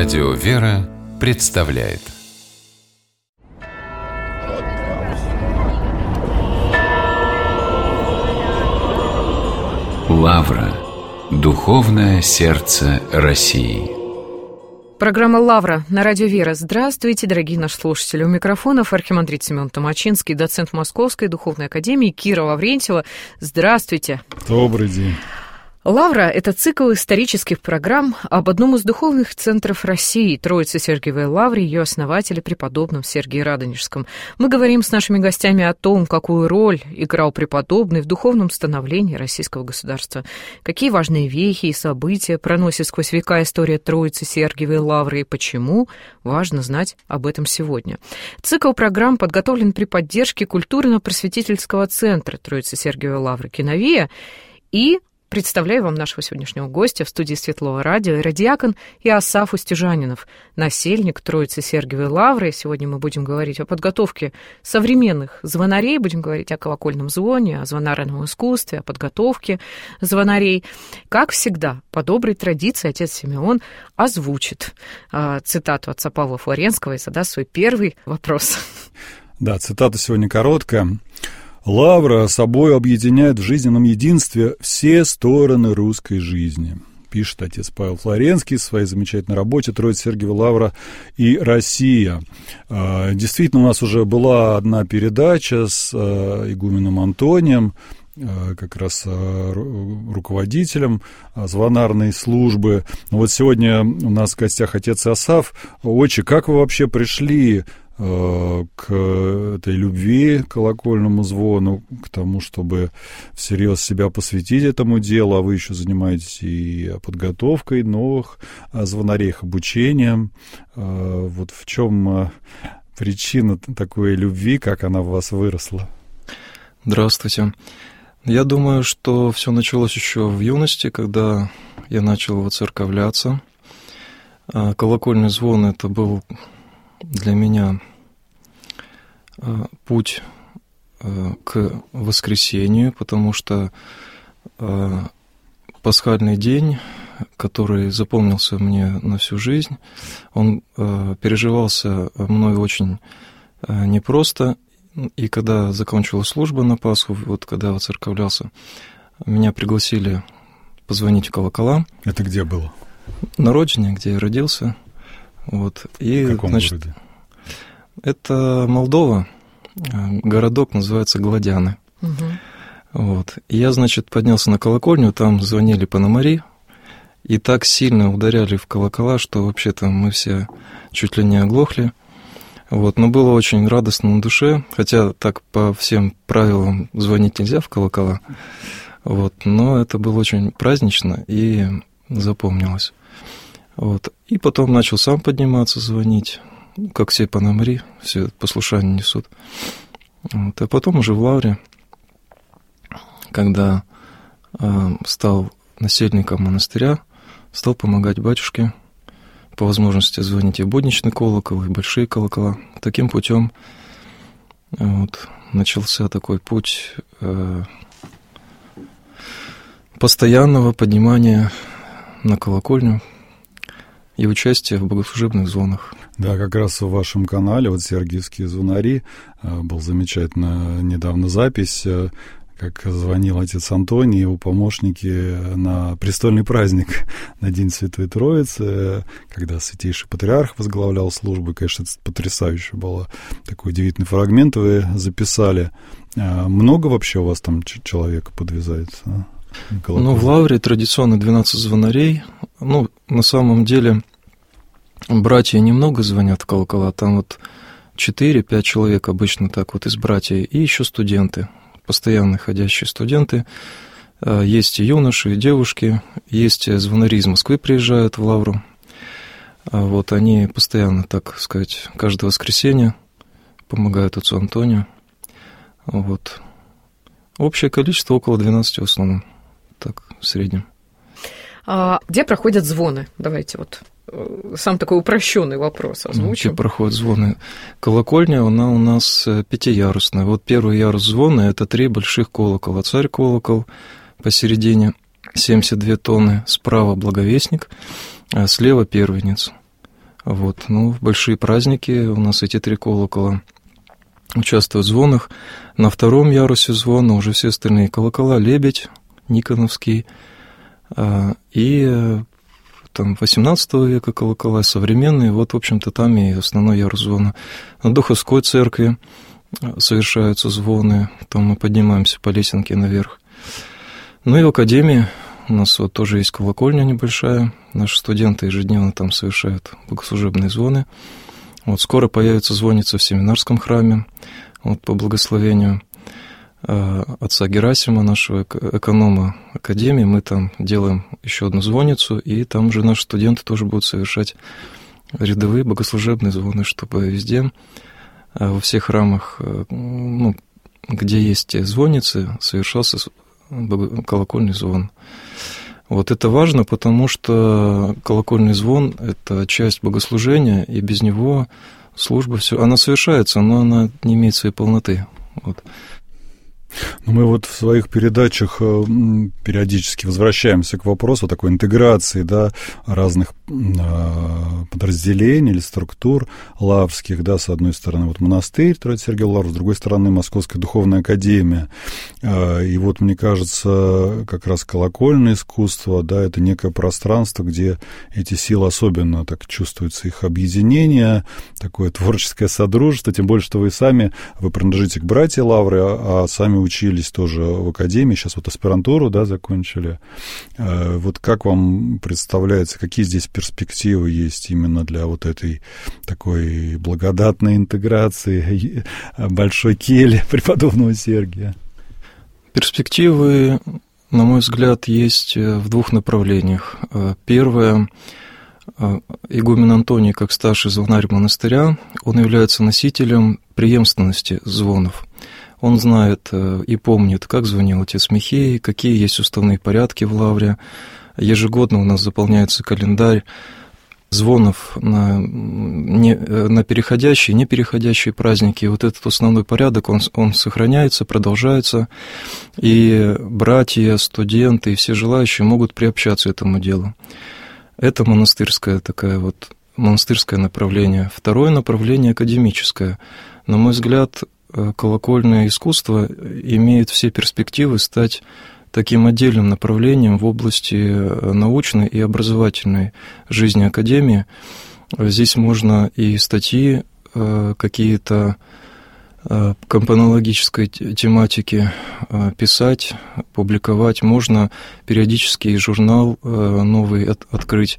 Радио «Вера» представляет. Лавра. Духовное сердце России. Программа «Лавра» на радио «Вера». Здравствуйте, дорогие наши слушатели. У микрофонов архимандрит Семен Томачинский, доцент Московской духовной академии Кира Лаврентьева. Здравствуйте. Добрый день. «Лавра» — это цикл исторических программ об одном из духовных центров России, Троице-Сергиевой Лавре, ее основателе, преподобном Сергии Радонежском. Мы говорим с нашими гостями о том, какую роль играл преподобный в духовном становлении российского государства, какие важные вехи и события проносит сквозь века история Троицы-Сергиевой Лавры и почему важно знать об этом сегодня. Цикл программ подготовлен при поддержке культурно-просветительского центра Троицы-Сергиевой Лавры «Киновия» и представляю вам нашего сегодняшнего гостя в студии Светлого радио, иродиакон Иосаф Устюжанинов, насельник Троицы-Сергиевой Лавры. Сегодня мы будем говорить о подготовке современных звонарей, будем говорить о колокольном звоне, о звонарном искусстве, о подготовке звонарей. Как всегда, по доброй традиции, отец Симеон озвучит цитату отца Павла Флоренского и задаст свой первый вопрос. Да, цитата сегодня короткая. «Лавра собой объединяет в жизненном единстве все стороны русской жизни», пишет отец Павел Флоренский в своей замечательной работе «Троице-Сергиева Лавра и Россия». Действительно, у нас уже была одна передача с игуменом Антонием, как раз руководителем звонарной службы. Но вот сегодня у нас в гостях отец Иосаф. Отче, как вы вообще пришли к этой любви, к колокольному звону, к тому, чтобы всерьез себя посвятить этому делу, а вы еще занимаетесь и подготовкой новых звонарей, их обучением. Вот в чем причина такой любви, как она в вас выросла? Здравствуйте. Я думаю, что все началось еще в юности, когда я начал воцерковляться. Колокольный звон — это был для меня путь к воскресению, потому что пасхальный день, который запомнился мне на всю жизнь, он переживался мной очень непросто. И когда закончилась служба на Пасху, вот когда воцерковлялся, меня пригласили позвонить в колокола. Это где было? На родине, где я родился. Вот. И, в каком городе? Это Молдова, городок называется Гладяны. Угу. Вот. И я, поднялся на колокольню, там звонили пономари, и так сильно ударяли в колокола, что вообще-то мы все чуть ли не оглохли. Вот. Но было очень радостно на душе, хотя так по всем правилам звонить нельзя в колокола, вот. Но это было очень празднично и запомнилось. Вот. И потом начал сам подниматься, звонить, как все пономари, все послушание несут. Вот. А потом уже в Лавре, когда стал насельником монастыря, стал помогать батюшке, по возможности звонить и в будничный колокол, и в большие колокола. Таким путем вот, начался такой путь постоянного поднимания на колокольню и участия в богослужебных звонах. Да, как раз в вашем канале, вот «Сергиевские звонари», был замечательно недавно запись, как звонил отец Антоний и его помощники на престольный праздник, на День Святой Троицы, когда святейший патриарх возглавлял службу. Конечно, это потрясающе было. Такой удивительный фрагмент вы записали. Много вообще у вас там человек подвязается? Ну, в Лавре традиционно 12 звонарей. Ну, на самом деле, братья немного звонят в колокола, там вот 4-5 человек обычно так вот из братьев, и еще студенты, постоянно ходящие студенты. Есть и юноши, и девушки, есть звонари из Москвы приезжают в Лавру. Вот они постоянно, так сказать, каждое воскресенье помогают отцу Антонию. Вот. Общее количество около 12 в основном, так, в среднем. Где проходят звоны? Давайте вот сам такой упрощенный вопрос озвучим. Где проходят звоны? Колокольня, она у нас пятиярусная. Вот первый ярус звона — это 3 больших колокола. Царь-колокол посередине, 72 тонны, справа благовестник, а слева первенец. Вот. Ну, в большие праздники у нас эти 3 колокола участвуют в звонах. На 2-м ярусе звона уже все остальные колокола: лебедь, Никоновский, и там 18 века колокола современные. Вот, в общем-то, там и основной ярус звона. На Духовской церкви совершаются звоны, там мы поднимаемся по лесенке наверх. Ну и в академии у нас вот тоже есть колокольня небольшая. Наши студенты ежедневно там совершают богослужебные звоны. Вот скоро появится звонница в семинарском храме, вот по благословению отца Герасима, нашего эконома академии. Мы там делаем еще одну звонницу, и там уже наши студенты тоже будут совершать рядовые богослужебные звоны, чтобы везде, во всех храмах, ну, где есть звонницы, совершался колокольный звон. Вот это важно, потому что колокольный звон – это часть богослужения, и без него служба она совершается, но она не имеет своей полноты. Вот. Но мы вот в своих передачах периодически возвращаемся к вопросу такой интеграции, да, разных подразделений или структур лаврских, да, с одной стороны вот монастырь Троицы-Сергия Лавр, с другой стороны Московская духовная академия. И вот, мне кажется, как раз колокольное искусство, да, это некое пространство, где эти силы особенно так чувствуются, их объединение, такое творческое содружество, тем более, что вы принадлежите к братьям Лавры, а сами учились тоже в академии, сейчас вот аспирантуру, да, закончили. Вот как вам представляется, какие здесь перспективы есть именно для вот этой такой благодатной интеграции большой кельи преподобного Сергия? Перспективы, на мой взгляд, есть в 2 направлениях. Первое, игумен Антоний, как старший звонарь монастыря, он является носителем преемственности звонов. Он знает и помнит, как звонил отец Михей, какие есть уставные порядки в лавре. Ежегодно у нас заполняется календарь звонов на переходящие, непереходящие праздники. И вот этот основной порядок, он сохраняется, продолжается, и братья, студенты и все желающие могут приобщаться этому делу. Это монастырское направление. Второе направление академическое. На мой взгляд, колокольное искусство имеет все перспективы стать таким отдельным направлением в области научной и образовательной жизни академии. Здесь можно и статьи какие-то компонологической тематики писать, публиковать. Можно периодически и журнал новый открыть.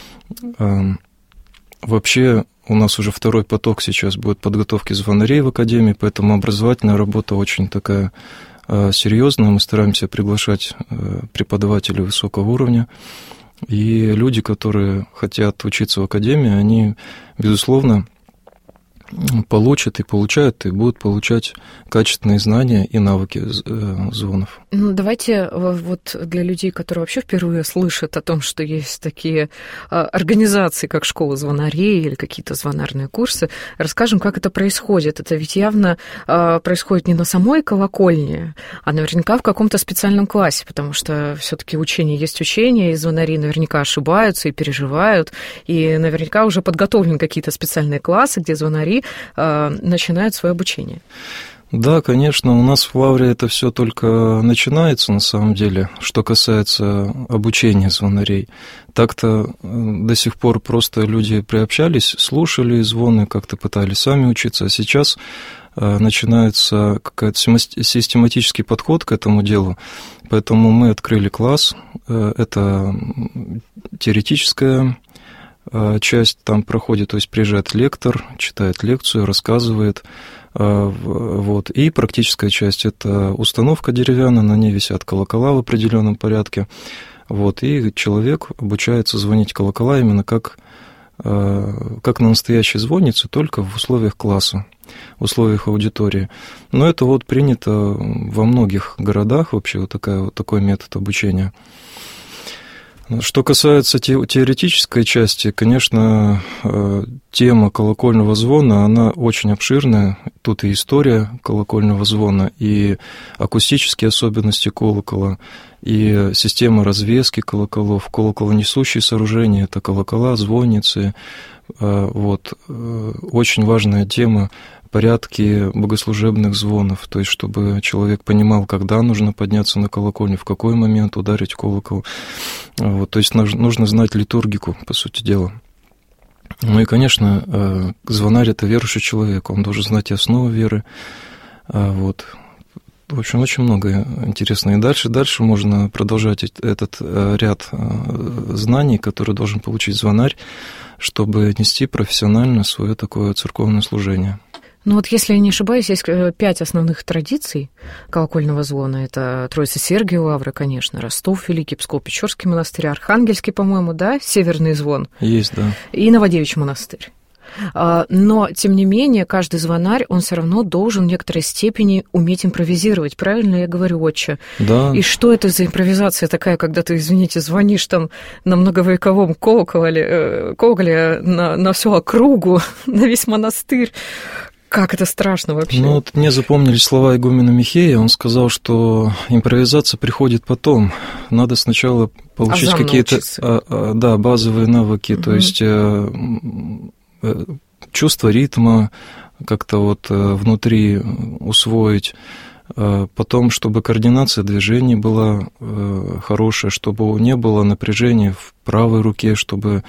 Вообще, у нас уже 2-й поток сейчас будет подготовки звонарей в академии, поэтому образовательная работа очень такая серьезная. Мы стараемся приглашать преподавателей высокого уровня. И люди, которые хотят учиться в академии, они, безусловно, получат и получают, и будут получать качественные знания и навыки звонов. Ну, давайте вот для людей, которые вообще впервые слышат о том, что есть такие организации, как школа звонарей или какие-то звонарные курсы, расскажем, как это происходит. Это ведь явно происходит не на самой колокольне, а наверняка в каком-то специальном классе, потому что все-таки учение есть учение, и звонари наверняка ошибаются и переживают, и наверняка уже подготовлены какие-то специальные классы, где звонари начинают свое обучение. Да, конечно, у нас в Лавре это все только начинается, на самом деле, что касается обучения звонарей. Так-то до сих пор просто люди приобщались, слушали звоны, как-то пытались сами учиться, а сейчас начинается какой-то систематический подход к этому делу, поэтому мы открыли класс, это теоретическая часть там проходит, то есть приезжает лектор, читает лекцию, рассказывает, вот, и практическая часть – это установка деревянная, на ней висят колокола в определенном порядке, вот, и человек обучается звонить колокола именно как на настоящей звоннице, только в условиях класса, в условиях аудитории. Но это вот принято во многих городах вообще, вот такой метод обучения. Что касается теоретической части, конечно, тема колокольного звона, она очень обширная. Тут и история колокольного звона, и акустические особенности колокола, и система развески колоколов, колоколонесущие сооружения, это колокола, звонницы. Вот. Очень важная тема — порядки богослужебных звонов, то есть чтобы человек понимал, когда нужно подняться на колокольню, в какой момент ударить колокол. Вот, то есть нужно знать литургику, по сути дела. Ну и, конечно, звонарь — это верующий человек, он должен знать и основы веры. Вот. В общем, очень много интересного. И дальше можно продолжать этот ряд знаний, которые должен получить звонарь, чтобы нести профессионально свое такое церковное служение. Ну вот, если я не ошибаюсь, есть 5 основных традиций колокольного звона. Это Троица Сергия Лавры, конечно, Ростов Великий, Псково-Печорский монастырь, Архангельский, по-моему, да, Северный звон. Есть, да. И Новодевичий монастырь. Но, тем не менее, каждый звонарь, он все равно должен в некоторой степени уметь импровизировать. Правильно я говорю, отче? Да. И что это за импровизация такая, когда ты, извините, звонишь там на многовековом колоколе на всю округу, на весь монастырь? Как это страшно вообще? Ну, вот мне запомнились слова игумена Михея. Он сказал, что импровизация приходит потом. Надо сначала получить какие-то базовые навыки, то есть чувство ритма как-то вот внутри усвоить. Потом, чтобы координация движений была хорошая, чтобы не было напряжения в правой руке, чтобы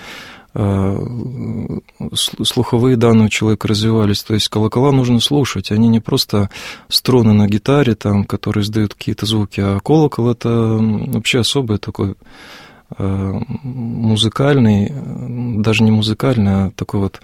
слуховые данные у человека развивались. То есть колокола нужно слушать, они не просто струны на гитаре, там, которые издают какие-то звуки, а колокол — это вообще особый такой музыкальный, даже не музыкальный, а такой вот,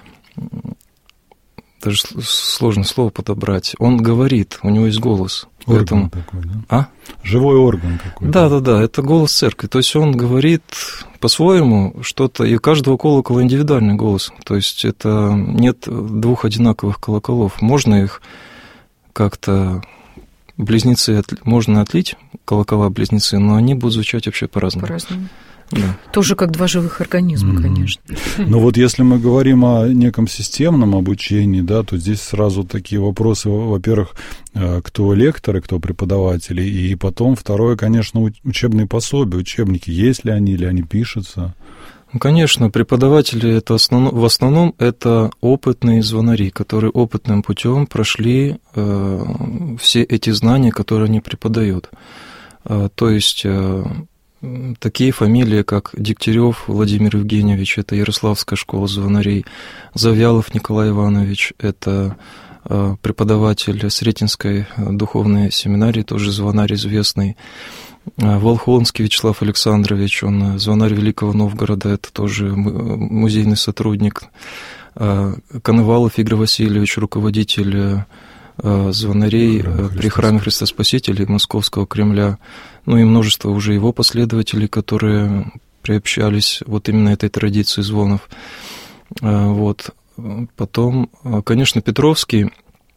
даже сложно слово подобрать. Он говорит, у него есть голос. Орган такой, да? А? Живой орган какой-то. Да, это голос церкви. То есть он говорит по-своему что-то, и у каждого колокола индивидуальный голос. То есть это нет 2 одинаковых колоколов. Можно их как-то близнецы, можно отлить, колокола-близнецы, но они будут звучать вообще по-разному. По-разному. Да. Тоже как 2 живых организма, конечно. Но вот если мы говорим о неком системном обучении, да, то здесь сразу такие вопросы, во-первых, кто лекторы, кто преподаватели, и потом второе, конечно, учебные пособия, учебники, есть ли они или они пишутся? Ну, конечно, преподаватели это в основном это опытные звонари, которые опытным путем прошли все эти знания, которые они преподают. То есть такие фамилии, как Дегтярев Владимир Евгеньевич, это Ярославская школа звонарей, Завьялов Николай Иванович, это преподаватель Сретенской духовной семинарии, тоже звонарь известный, Волхонский Вячеслав Александрович, он звонарь Великого Новгорода, это тоже музейный сотрудник, Коновалов Игорь Васильевич, руководитель звонарей при храме Христа Спасителя Московского Кремля, ну и множество уже его последователей, которые приобщались вот именно этой традиции звонов. Вот. Потом, конечно, Петровский,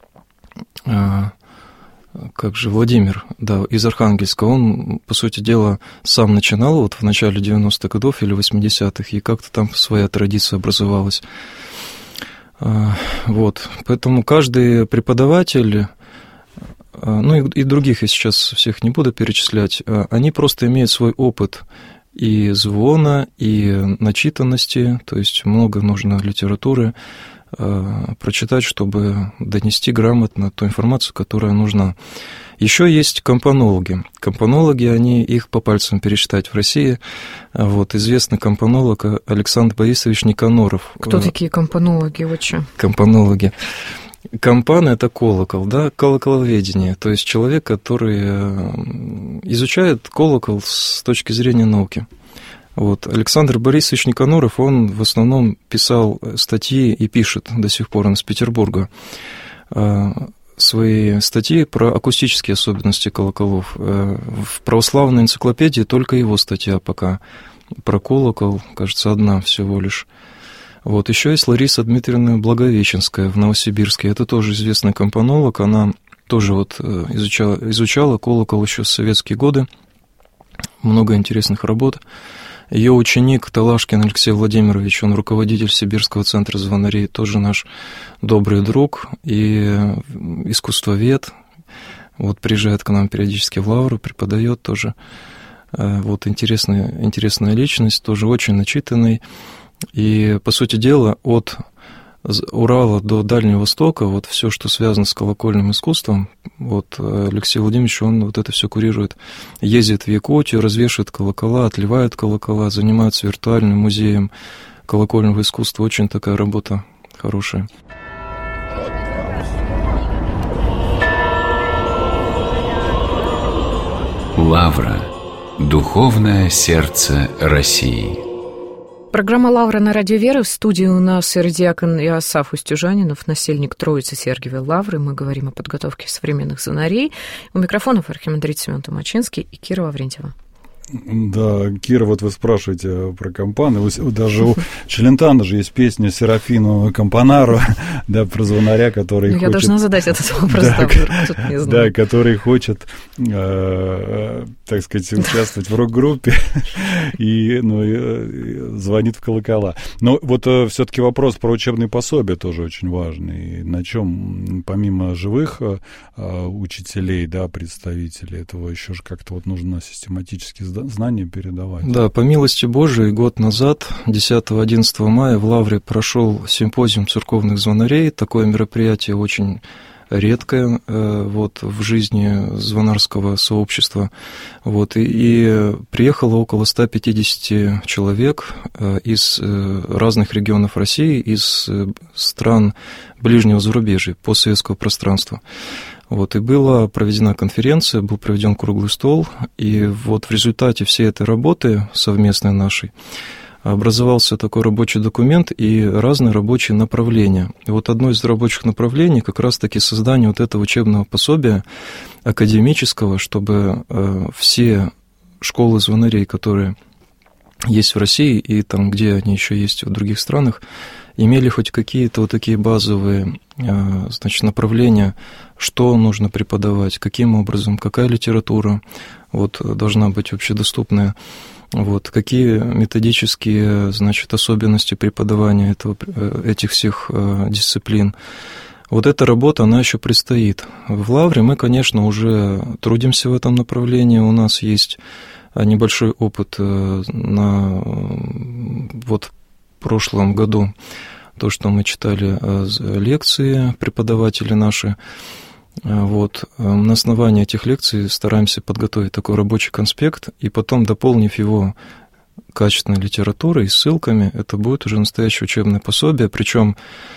как же Владимир, да, из Архангельска, он, по сути дела, сам начинал вот в начале 90-х годов или 80-х, и как-то там своя традиция образовалась. Вот, поэтому каждый преподаватель, ну и других я сейчас всех не буду перечислять, они просто имеют свой опыт и звона, и начитанности, то есть много нужно литературы прочитать, чтобы донести грамотно ту информацию, которая нужна. Еще есть компонологи. Компонологи, они их по пальцам пересчитать в России. Вот, известный компонолог Александр Борисович Никаноров. Кто такие компонологи, отче? Компонологи. Компан — это колокол, да, колоколоведение, то есть человек, который изучает колокол с точки зрения науки. Вот. Александр Борисович Никаноров, он в основном писал статьи и пишет до сих пор, он из Петербурга, свои статьи про акустические особенности колоколов. В православной энциклопедии только его статья пока про колокол, кажется, одна всего лишь. Вот. Еще есть Лариса Дмитриевна Благовещенская в Новосибирске, это тоже известный компонолог, она тоже вот изучала колокол еще в советские годы. много интересных работ. Ее ученик Талашкин Алексей Владимирович, он руководитель Сибирского центра звонарей, тоже наш добрый друг и искусствовед. Вот приезжает к нам периодически в Лавру, преподает тоже. Вот интересная личность, тоже очень начитанный. И, по сути дела, от Урала до Дальнего Востока, вот все, что связано с колокольным искусством, вот Алексей Владимирович, он вот это все курирует, ездит в Якутию, развешивает колокола, отливает колокола, занимается виртуальным музеем колокольного искусства. Очень такая работа хорошая. Лавра. Духовное сердце России. Программа «Лавра» на радио «Вера». В студии у нас иродиакон Иосаф Устюжанинов, насельник Троицы Сергиевой Лавры. Мы говорим о подготовке современных звонарей. У микрофонов архимандрит Семен Томачинский и Кира Лаврентьева. Да, Кира, вот вы спрашиваете про Кампаны. Даже у Челентана же есть песня Серафину Кампанару, да, про звонаря, который хочет... Я должна задать этот вопрос, да, который хочет, так сказать, участвовать в рок-группе и звонит в колокола. Но вот все-таки вопрос про учебные пособия тоже очень важный. На чем, помимо живых учителей, да, представителей этого, еще же как-то вот нужно систематически знания передавать. Да, по милости Божией, год назад, 10-11 мая, в Лавре прошел симпозиум церковных звонарей. Такое мероприятие очень редкое вот, в жизни звонарского сообщества. Вот, и приехало около 150 человек из разных регионов России, из стран ближнего зарубежья, постсоветского пространства. Вот, и была проведена конференция, был проведен круглый стол, и вот в результате всей этой работы совместной нашей образовался такой рабочий документ и разные рабочие направления. И вот одно из рабочих направлений как раз-таки создание вот этого учебного пособия академического, чтобы все школы звонарей, которые есть в России и там, где они еще есть в других странах, имели хоть какие-то вот такие базовые, значит, направления, что нужно преподавать, каким образом, какая литература вот, должна быть общедоступная, вот, какие методические, значит, особенности преподавания этих всех дисциплин. Вот эта работа, она еще предстоит. В Лавре мы, конечно, уже трудимся в этом направлении, у нас есть небольшой опыт на вот прошлом году, то, что мы читали лекции, преподаватели наши, вот, на основании этих лекций стараемся подготовить такой рабочий конспект, и потом, дополнив его качественной литературой и ссылками, это будет уже настоящее учебное пособие, причем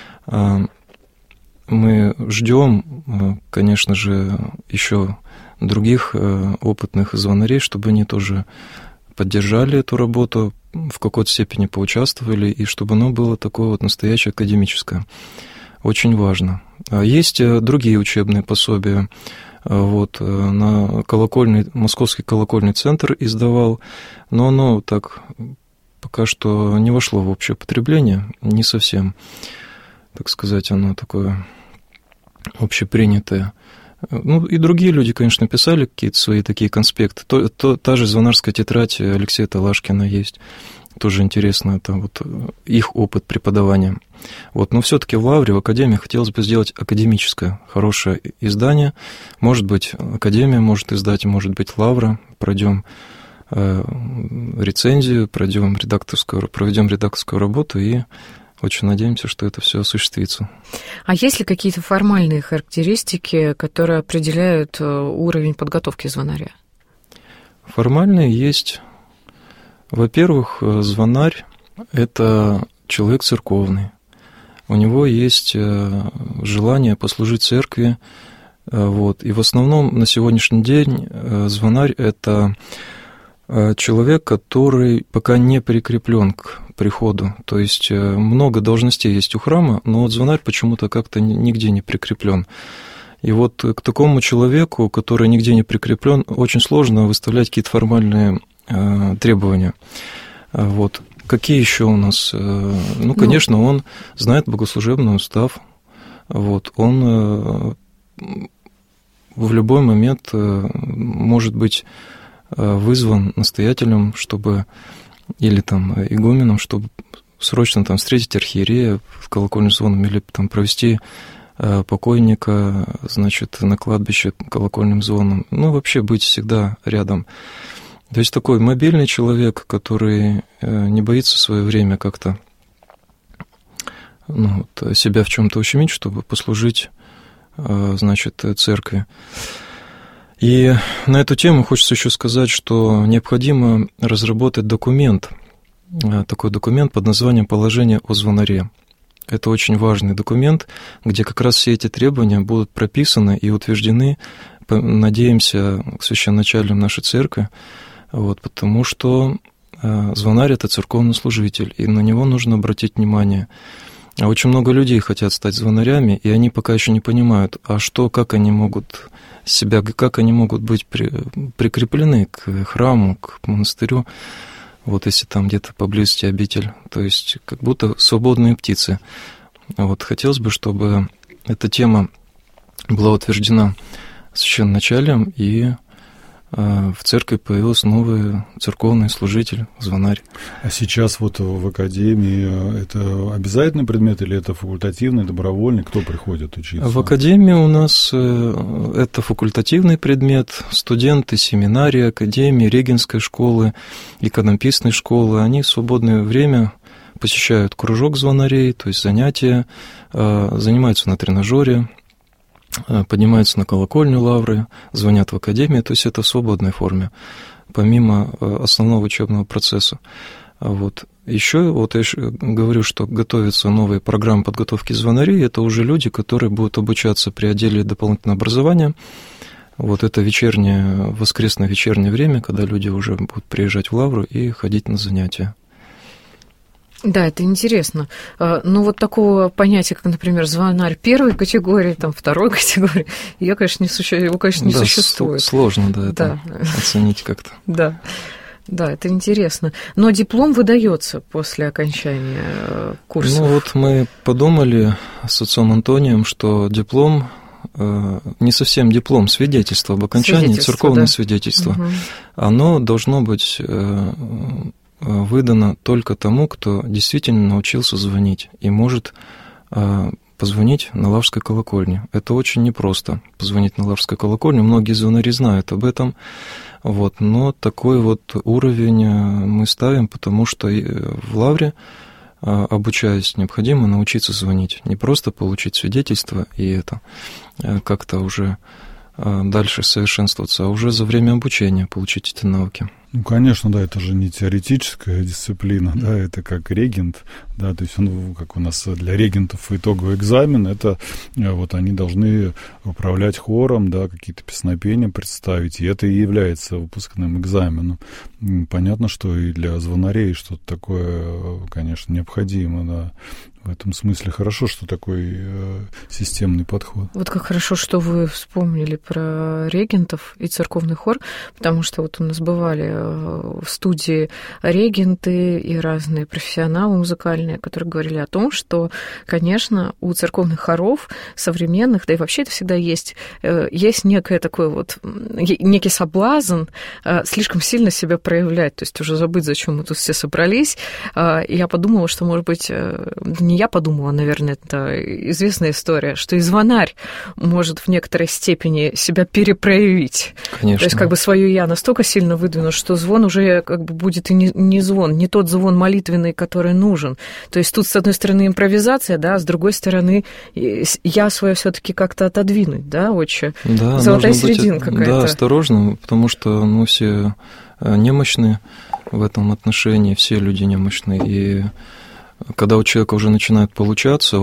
мы ждем, конечно же, еще других опытных звонарей, чтобы они тоже поддержали эту работу, в какой-то степени поучаствовали, и чтобы оно было такое вот настоящее академическое. Очень важно. Есть другие учебные пособия. Вот, на Московский колокольный центр издавал, но оно так пока что не вошло в общее потребление, не совсем, так сказать, оно такое общепринятое. Ну, и другие люди, конечно, писали какие-то свои такие конспекты. Та же звонарская тетрадь Алексея Талашкина есть. Тоже интересно, это вот их опыт преподавания. Вот, но все-таки в Лавре, в Академии хотелось бы сделать академическое, хорошее издание. Может быть, Академия может издать, может быть, Лавра. Пройдем рецензию, проведем редакторскую работу и очень надеемся, что это все осуществится. А есть ли какие-то формальные характеристики, которые определяют уровень подготовки звонаря? Формальные есть. Во-первых, звонарь – это человек церковный. У него есть желание послужить церкви. Вот. И в основном на сегодняшний день звонарь – это человек, который пока не прикреплен к приходу. То есть много должностей есть у храма, но вот звонарь почему-то как-то нигде не прикреплен. И вот к такому человеку, который нигде не прикреплен, очень сложно выставлять какие-то формальные требования. Вот. Какие еще у нас? Ну, конечно, он знает богослужебный устав. Вот. Он в любой момент может быть вызван настоятелем, чтобы, или там игуменом, чтобы срочно там встретить архиерея в колокольным звоном или там провести покойника, значит, на кладбище колокольным звоном. Ну, вообще быть всегда рядом. То есть такой мобильный человек, который не боится в свое время как-то себя в чем-то ущемить, чтобы послужить, значит, церкви. И на эту тему хочется еще сказать, что необходимо разработать документ, такой документ под названием «Положение о звонаре». Это очень важный документ, где как раз все эти требования будут прописаны и утверждены, надеемся, священноначалием нашей церкви, потому что звонарь – это церковнослужитель, и на него нужно обратить внимание. А очень много людей хотят стать звонарями, и они пока еще не понимают, как они могут быть прикреплены к храму, к монастырю, если там где-то поблизости обитель, то есть как будто свободные птицы. Хотелось бы, чтобы эта тема была утверждена священноначалием, и в церкви появился новый церковный служитель, звонарь. А сейчас в академии это обязательный предмет или это факультативный, добровольный? Кто приходит учиться? В академии у нас это факультативный предмет. Студенты семинарии, академии, регенской школы, иконописной школы, они в свободное время посещают кружок звонарей, то есть занятия, занимаются на тренажере, поднимаются на колокольню Лавры, звонят в академии, то есть это в свободной форме, помимо основного учебного процесса. Еще я говорю, что готовятся новые программы подготовки звонарей, это уже люди, которые будут обучаться при отделе дополнительного образования. Это воскресное вечернее время, когда люди уже будут приезжать в Лавру и ходить на занятия. Да, это интересно. Такого понятия, как, например, звонарь первой категории, второй категории, его, конечно, не существует. Сложно, это оценить как-то. Да, это интересно. Но диплом выдается после окончания курсов. Мы подумали с отцом Антонием, что диплом не совсем диплом, свидетельство об окончании, церковное свидетельство, угу. Оно должно быть выдано только тому, кто действительно научился звонить и может позвонить на Лаврской колокольне. Это очень непросто, позвонить на Лаврской колокольне. Многие звонари знают об этом, но такой уровень мы ставим, потому что в Лавре, обучаясь, необходимо научиться звонить. Не просто получить свидетельство и это как-то уже дальше совершенствоваться, а уже за время обучения получить эти навыки. Конечно, это же не теоретическая дисциплина, это как регент, то есть он, как у нас для регентов итоговый экзамен, это они должны управлять хором, какие-то песнопения представить, и это и является выпускным экзаменом. Понятно, что и для звонарей что-то такое, конечно, необходимо, В этом смысле хорошо, что такой системный подход. Как хорошо, что вы вспомнили про регентов и церковный хор, потому что у нас бывали в студии регенты и разные профессионалы музыкальные, которые говорили о том, что, конечно, у церковных хоров современных, да и вообще это всегда есть некое такое некий соблазн слишком сильно себя проявлять, то есть уже забыть, зачем мы тут все собрались. И я подумала, что, может быть, не я подумала, наверное, это известная история, что и звонарь может в некоторой степени себя перепроявить. Конечно. То есть свое «я» настолько сильно выдвину, что звон уже будет и не звон, не тот звон молитвенный, который нужен. То есть тут, с одной стороны, импровизация, с другой стороны, «я» свое все-таки как-то отодвинуть, отче? Да, золотая середина какая-то. Да, осторожно, потому что мы все немощны в этом отношении, все люди немощны, и когда у человека уже начинает получаться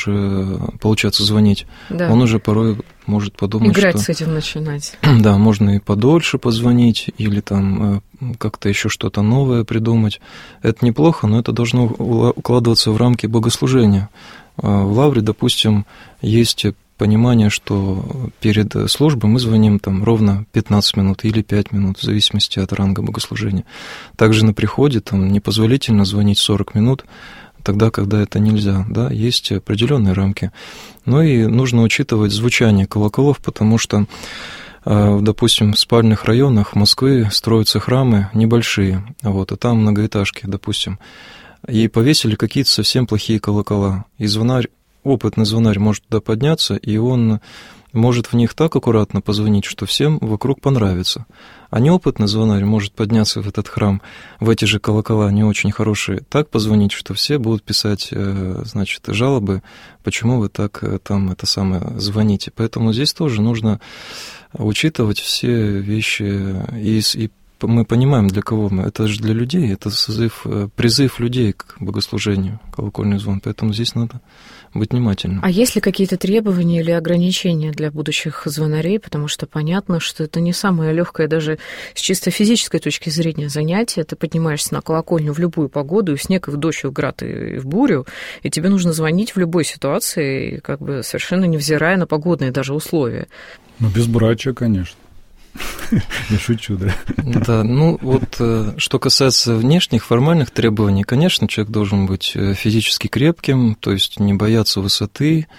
звонить, он уже порой может подумать, играть с этим начинать. Да, можно и подольше позвонить, или как-то еще что-то новое придумать. Это неплохо, но это должно укладываться в рамки богослужения. В Лавре, допустим, есть понимание, что перед службой мы звоним ровно 15 минут или 5 минут, в зависимости от ранга богослужения. Также на приходе непозволительно звонить 40 минут, тогда, когда это нельзя, есть определенные рамки. И нужно учитывать звучание колоколов, потому что допустим, в спальных районах Москвы строятся храмы небольшие, вот, а там многоэтажки, допустим, и повесили какие-то совсем плохие колокола, и звонарь, опытный звонарь может туда подняться, и он может в них так аккуратно позвонить, что всем вокруг понравится. А неопытный звонарь может подняться в этот храм, в эти же колокола не очень хорошие, так позвонить, что все будут писать, значит, жалобы, почему вы так там это самое звоните. Поэтому здесь тоже нужно учитывать все вещи, и мы понимаем, для кого мы. Это же для людей, это призыв людей к богослужению, колокольный звон. Поэтому здесь надо быть внимательным. А есть ли какие-то требования или ограничения для будущих звонарей? Потому что понятно, что это не самое легкое даже с чисто физической точки зрения занятие. Ты поднимаешься на колокольню в любую погоду, и в снег, и в дождь, и в град, и в бурю, и тебе нужно звонить в любой ситуации, как бы совершенно невзирая на погодные даже условия. Ну, безбрачия, конечно. Не шучу, да. Да, ну вот что касается внешних формальных требований, конечно, человек должен быть физически крепким, то есть не бояться высоты,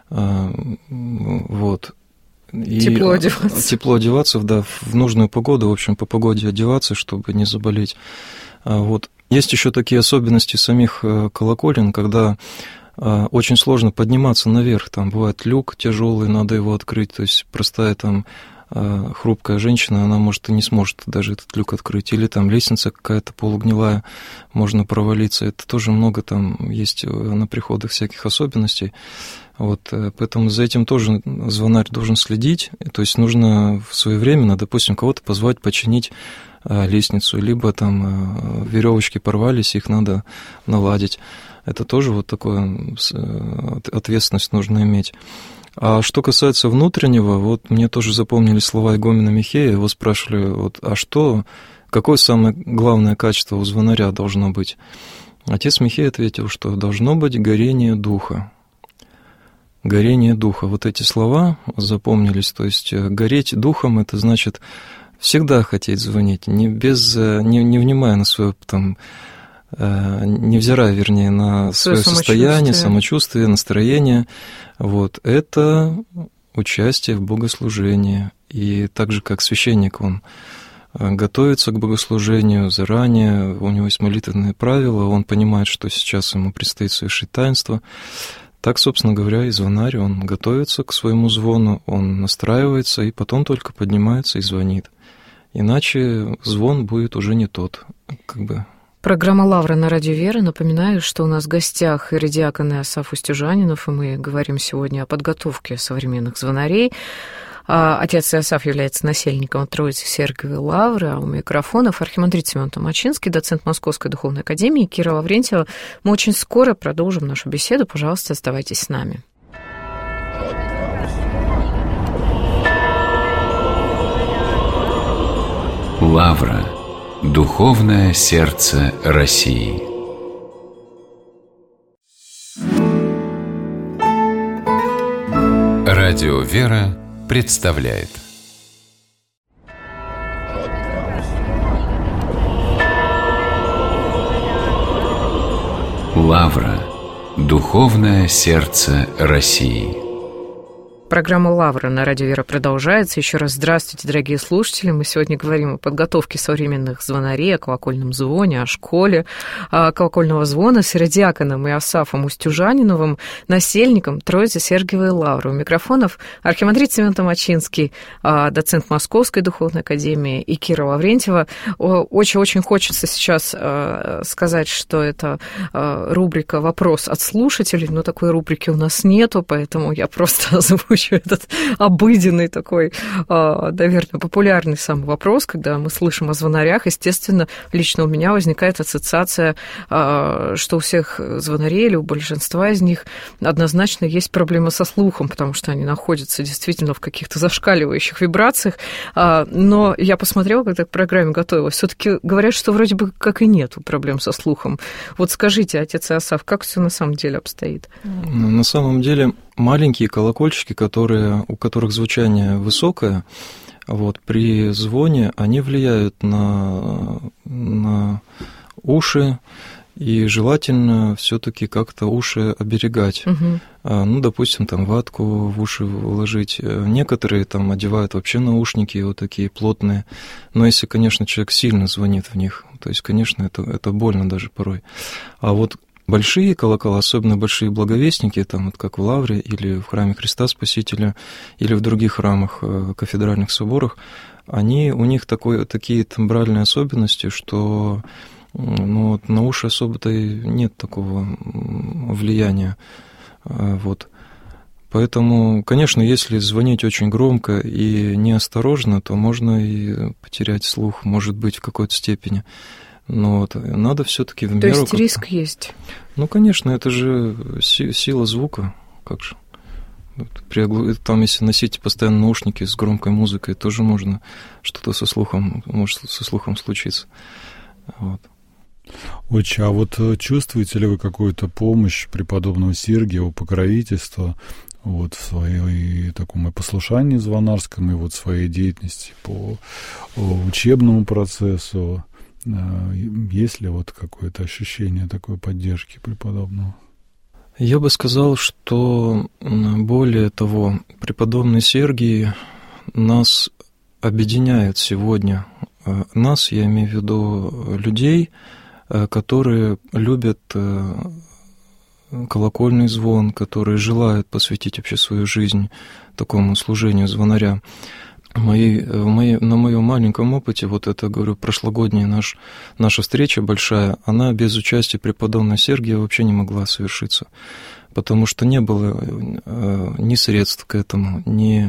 вот. И тепло одеваться. Тепло одеваться, да, в нужную погоду, в общем, по погоде одеваться, чтобы не заболеть. Вот. Есть еще такие особенности самих колоколен, когда очень сложно подниматься наверх, там бывает люк тяжелый, надо его открыть, то есть простая там хрупкая женщина, она, может, и не сможет даже этот люк открыть. Или там лестница какая-то полугнилая, можно провалиться. Это тоже много там есть на приходах всяких особенностей. Вот, поэтому за этим тоже звонарь должен следить. То есть нужно своевременно, допустим, кого-то позвать починить лестницу, либо там веревочки порвались, их надо наладить. Это тоже вот такую ответственность нужно иметь. А что касается внутреннего, вот мне тоже запомнились слова игумена Михея, его спрашивали, вот, какое самое главное качество у звонаря должно быть? Отец Михей ответил, что должно быть горение духа. Горение духа. Вот эти слова запомнились, то есть гореть духом, это значит всегда хотеть звонить, не внимая на свое там, невзирая, вернее, на свое состояние, самочувствие, настроение. Вот. Это участие в богослужении. И так же, как священник, он готовится к богослужению заранее, у него есть молитвенные правила, он понимает, что сейчас ему предстоит совершить таинство. Так, собственно говоря, и звонарь, он готовится к своему звону, он настраивается и потом только поднимается и звонит. Иначе звон будет уже не тот, как бы. Программа «Лавра» на Радио Вера. Напоминаю, что у нас в гостях иеродиакон Иосаф Устюжанинов, и мы говорим сегодня о подготовке современных звонарей. Отец Иосаф является насельником Троицы Сергиевой Лавры, а у микрофонов архимандрит Семен Томачинский, доцент Московской духовной академии, Кира Лаврентьева. Мы очень скоро продолжим нашу беседу. Пожалуйста, оставайтесь с нами. Лавра. Духовное сердце России. Радио Вера представляет. Лавра. Духовное сердце России. Программа «Лавра» на Радио Вера продолжается. Еще раз здравствуйте, дорогие слушатели. Мы сегодня говорим о подготовке современных звонарей, о колокольном звоне, о школе колокольного звона с иеродиаконом Иосафом Устюжаниновым, насельником Троицы Сергиевой Лавры. У микрофонов архимандрит Семен Томачинский, доцент Московской духовной академии, и Кира Лаврентьева. Очень хочется сейчас сказать, что это рубрика «Вопрос от слушателей», но такой рубрики у нас нету, поэтому я просто озвучу этот обыденный такой, наверное, популярный самый вопрос, когда мы слышим о звонарях. Естественно, лично у меня возникает ассоциация, что у всех звонарей или у большинства из них однозначно есть проблемы со слухом, потому что они находятся действительно в каких-то зашкаливающих вибрациях. Но я посмотрела, когда к программе готовилась, все-таки говорят, что вроде бы как и нет проблем со слухом. Вот скажите, отец Иосаф, как все на самом деле обстоит? На самом деле маленькие колокольчики, у которых звучание высокое, вот, при звоне они влияют на уши И желательно все-таки как-то уши оберегать. Ну, допустим, там ватку в уши вложить. Некоторые там одевают вообще наушники вот такие плотные. Но если, конечно, человек сильно звонит в них, то есть, конечно, это больно даже порой. А вот большие колокола, особенно большие благовестники, там вот как в Лавре или в храме Христа Спасителя, или в других храмах, кафедральных соборах, у них такие тембральные особенности, что ну, на уши особо-то нет такого влияния. Вот. Поэтому, конечно, если звонить очень громко и неосторожно, то можно и потерять слух, может быть, в какой-то степени. Но вот надо все-таки в меру. То есть риск есть? Ну, конечно, это же сила звука. Как же? Там, если носить постоянно наушники с громкой музыкой, тоже можно что-то может со слухом случиться. Вот. Отче, а вот чувствуете ли вы какую-то помощь преподобного Сергия, покровительства вот в своей таком и послушании звонарском, и вот в своей деятельности по учебному процессу? Есть ли вот какое-то ощущение такой поддержки преподобного? Я бы сказал, что более того, преподобный Сергий нас объединяет сегодня. Нас, я имею в виду людей, которые любят колокольный звон, которые желают посвятить вообще свою жизнь такому служению звонаря. На моем маленьком опыте, вот это, говорю, прошлогодняя наша встреча большая, она без участия преподобного Сергия вообще не могла совершиться, потому что не было ни средств к этому, ни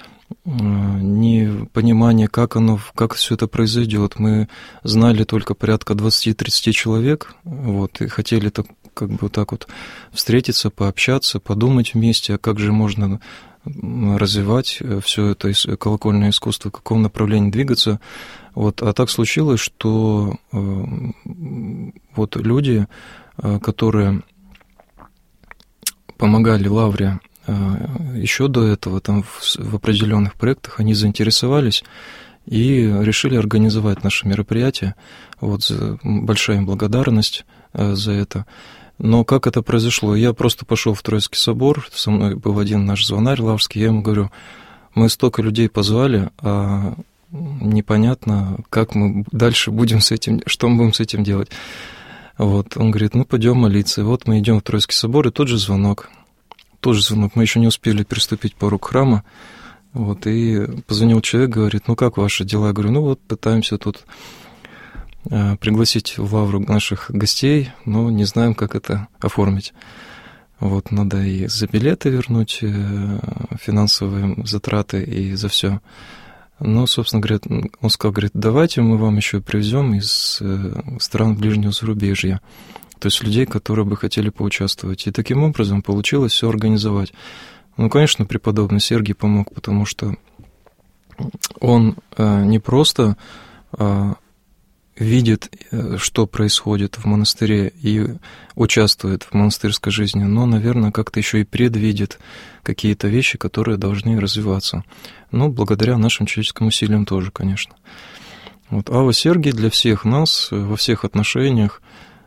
понимания, как все это произойдет. Мы знали только порядка 20-30 человек, вот, и хотели так, как бы так вот встретиться, пообщаться, подумать вместе, а как же можно развивать все это колокольное искусство, в каком направлении двигаться. Вот. А так случилось, что вот люди, которые помогали Лавре еще до этого там в определенных проектах, они заинтересовались и решили организовать наше мероприятие. Вот, большая им благодарность за это. Но как это произошло? Я просто пошел в Троицкий собор, со мной был один наш звонарь лаврский, я ему говорю, мы столько людей позвали, а непонятно, как мы дальше будем с этим, что мы будем с этим делать. Вот, он говорит, ну, пойдем молиться. И вот мы идем в Троицкий собор, и тот же звонок. Мы еще не успели приступить порог храма. Вот, и позвонил человек, говорит, ну, как ваши дела? Я говорю, ну, вот пытаемся тут пригласить в Лавру наших гостей, но не знаем, как это оформить. Вот, надо и за билеты вернуть, финансовые затраты и за все. Но, собственно говоря, он сказал, говорит, давайте мы вам еще привезем из стран ближнего зарубежья, то есть людей, которые бы хотели поучаствовать. И таким образом получилось все организовать. Ну, конечно, преподобный Сергий помог, потому что он не просто видит, что происходит в монастыре и участвует в монастырской жизни, но, наверное, как-то еще и предвидит какие-то вещи, которые должны развиваться. Ну, благодаря нашим человеческим усилиям тоже, конечно. Вот. Авва Сергий для всех нас во всех отношениях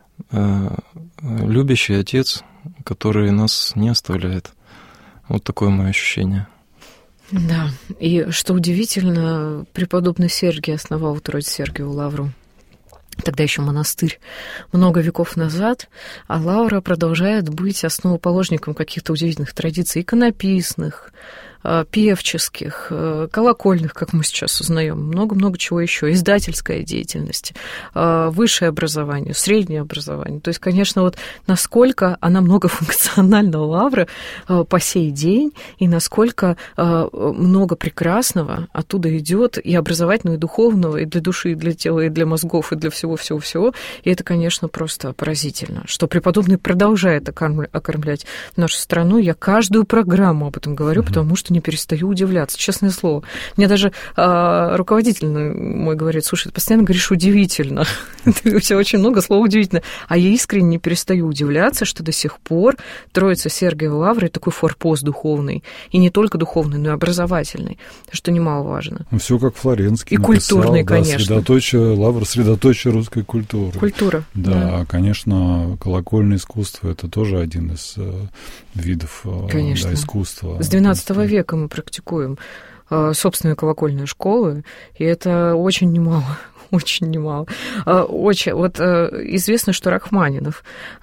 любящий отец, который нас не оставляет. Вот такое мое ощущение. Да, и что удивительно, преподобный Сергий основал Троице-Сергиеву Лавру. Тогда еще монастырь, много веков назад, а Лавра продолжает быть основоположником каких-то удивительных традиций иконописных, певческих, колокольных, как мы сейчас узнаем, много-много чего еще, издательская деятельность, высшее образование, среднее образование. То есть, конечно, вот насколько она многофункциональна, Лавра, по сей день, и насколько много прекрасного оттуда идет и образовательного, и духовного, и для души, и для тела, и для мозгов, и для всего-всего-всего. И это, конечно, просто поразительно, что преподобный продолжает окормлять нашу страну. Я каждую программу об этом говорю, потому что просто не перестаю удивляться, честное слово. Мне даже руководитель мой говорит: слушай, ты постоянно говоришь «удивительно». У тебя очень много слов «удивительно». А я искренне не перестаю удивляться, что до сих пор Троица Сергиевой Лавры такой форпост духовный. И не только духовный, но и образовательный, что немаловажно. Все как Флоренский и написал, культурный, да, конечно. Лавра — средоточие русской культуры. Культура. Да, конечно, колокольное искусство — это тоже один из видов искусства. С XII века мы практикуем собственные колокольные школы, и это очень немало. Очень немало. Известно, что Рахманинов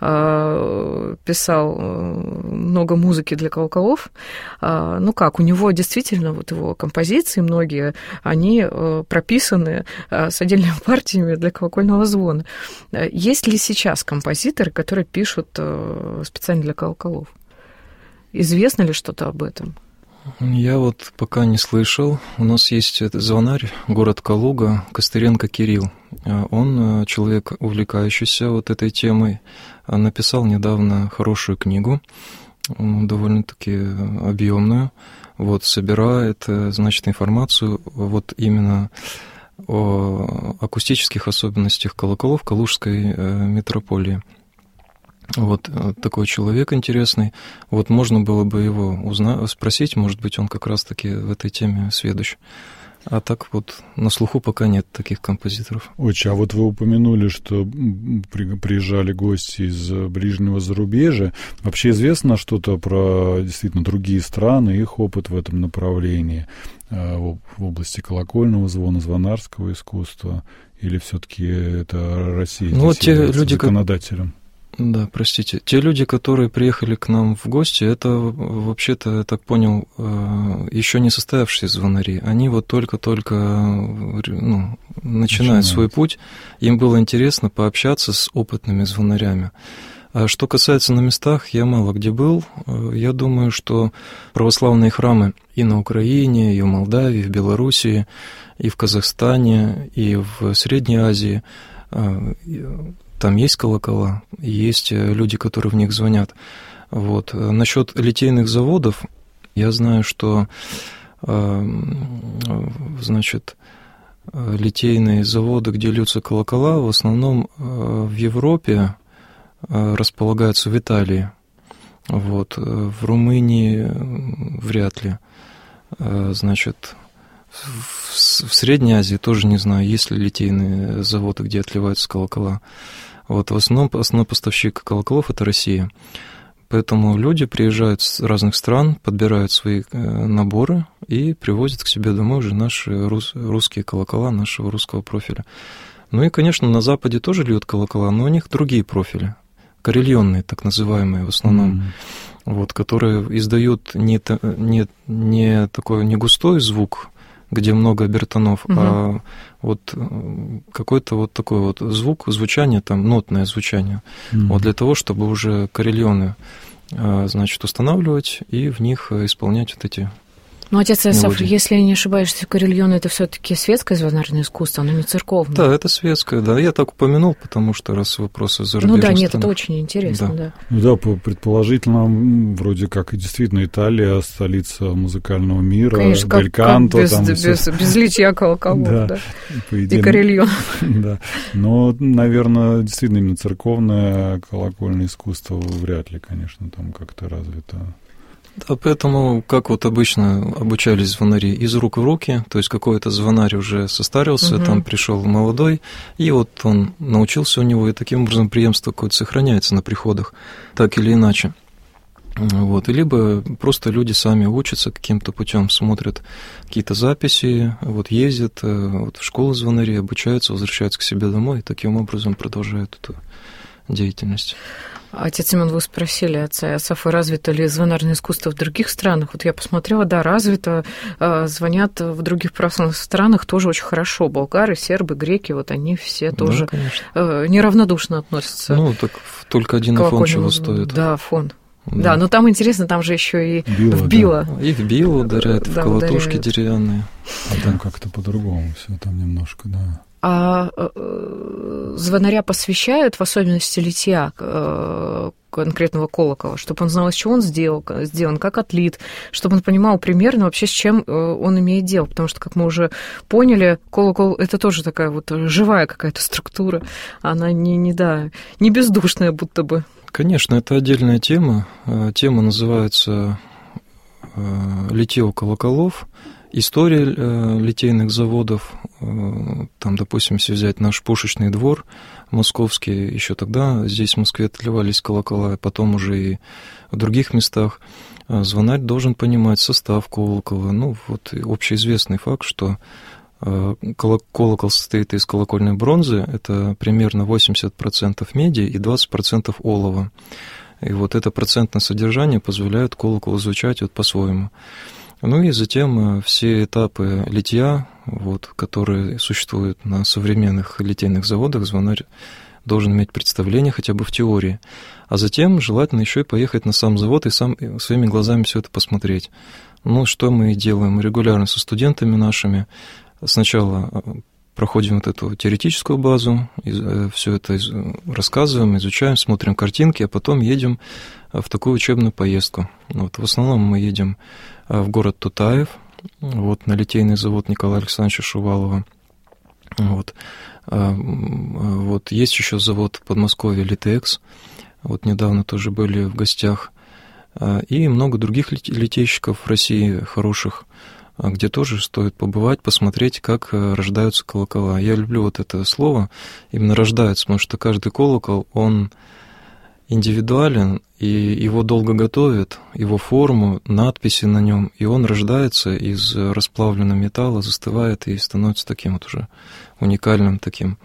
писал много музыки для колоколов. У него действительно его композиции многие, они прописаны с отдельными партиями для колокольного звона. Есть ли сейчас композиторы, которые пишут специально для колоколов? Известно ли что-то об этом? Я пока не слышал. У нас есть звонарь, город Калуга, Костыренко Кирилл. Он человек, увлекающийся этой темой. Написал недавно хорошую книгу, довольно-таки объемную. Собирает, информацию именно о акустических особенностях колоколов Калужской митрополии. Такой человек интересный. Можно было бы его спросить, может быть, он как раз-таки в этой теме сведущ. А так на слуху пока нет таких композиторов. Отче, а вы упомянули, что приезжали гости из ближнего зарубежья. Вообще известно что-то про действительно другие страны, их опыт в этом направлении, в области колокольного звона, звонарского искусства? Или все-таки это Россия законодателем? Да, простите. Те люди, которые приехали к нам в гости, это вообще-то, я так понял, еще не состоявшиеся звонари. Они только-только начинают свой путь. Им было интересно пообщаться с опытными звонарями. А что касается на местах, я мало где был. Я думаю, что православные храмы и на Украине, и в Молдавии, и в Белоруссии, и в Казахстане, и в Средней Азии там есть колокола, и есть люди, которые в них звонят. Насчет литейных заводов, я знаю, что, литейные заводы, где льются колокола, в основном в Европе располагаются в Италии. В Румынии вряд ли. В Средней Азии тоже не знаю, есть ли литейные заводы, где отливаются колокола. В основном основной поставщик колоколов – это Россия. Поэтому люди приезжают с разных стран, подбирают свои наборы и привозят к себе домой уже наши русские колокола, нашего русского профиля. И, конечно, на Западе тоже льют колокола, но у них другие профили, карельонные, так называемые в основном, которые издают не густой звук, где много обертонов, а какой-то такой звук, звучание, там нотное звучание, для того, чтобы уже карельоны, устанавливать и в них исполнять эти отец Иосаф, если я не ошибаюсь, карельон — это все-таки светское звонарное искусство, оно не церковное. Да, это светское, да. Я так упомянул, потому что раз вопросы зарубежных странах. Это очень интересно, да. Предположительно, вроде как и действительно Италия — столица музыкального мира. Конечно, бельканто, без литья колоколов, да. И карельон. Да. Но, наверное, действительно именно церковное колокольное искусство вряд ли, конечно, там как-то развито. Да, поэтому, как обычно обучались звонари, из рук в руки, то есть какой-то звонарь уже состарился, там пришел молодой, и он научился у него, и таким образом преемство какое-то сохраняется на приходах, так или иначе. Либо просто люди сами учатся каким-то путем, смотрят какие-то записи, ездят в школу звонарей, обучаются, возвращаются к себе домой, и таким образом продолжают эту деятельность. Отец Семен, вы спросили отца Иосафа, развито ли звонарное искусство в других странах? Я посмотрела, да, развито. Звонят в других православных странах тоже очень хорошо. Болгары, сербы, греки, они все тоже неравнодушно относятся. Так только один фон чего стоит. Да, фон. Да, но там интересно, там же еще и в било. Да. И в било ударяют, в колотушки деревянные. А там как-то по-другому все, там немножко, да. А звонаря посвящают в особенности литья конкретного колокола, чтобы он знал, из чего он сделан, как отлит, чтобы он понимал примерно вообще, с чем он имеет дело. Потому что, как мы уже поняли, колокол — это тоже такая вот живая какая-то структура. Она не бездушная будто бы. Конечно, это отдельная тема. Тема называется «Литье колоколов». История литейных заводов, там, допустим, если взять наш пушечный двор московский, еще тогда здесь в Москве отливались колокола, а потом уже и в других местах. Звонарь должен понимать состав колокола. Ну, вот общеизвестный факт, что колокол состоит из колокольной бронзы, это примерно 80% меди и 20% олова. И вот это процентное содержание позволяет колоколу звучать вот по-своему. Ну и затем все этапы литья, вот, которые существуют на современных литейных заводах, звонарь должен иметь представление хотя бы в теории. А затем желательно еще и поехать на сам завод и своими глазами все это посмотреть. Ну, что мы делаем регулярно со студентами нашими. Сначала проходим вот эту теоретическую базу, все это рассказываем, изучаем, смотрим картинки, а потом едем в такую учебную поездку. Вот, в основном мы едем в город Тутаев, вот, на литейный завод Николая Александровича Шувалова. Вот. Вот, есть еще завод в Подмосковье Литекс, вот недавно тоже были в гостях, и много других литейщиков в России хороших, где тоже стоит побывать, посмотреть, как рождаются колокола. Я люблю вот это слово, именно рождаются, потому что каждый колокол, он индивидуален, и его долго готовят, его форму, надписи на нем, и он рождается из расплавленного металла, застывает и становится таким вот уже уникальным таким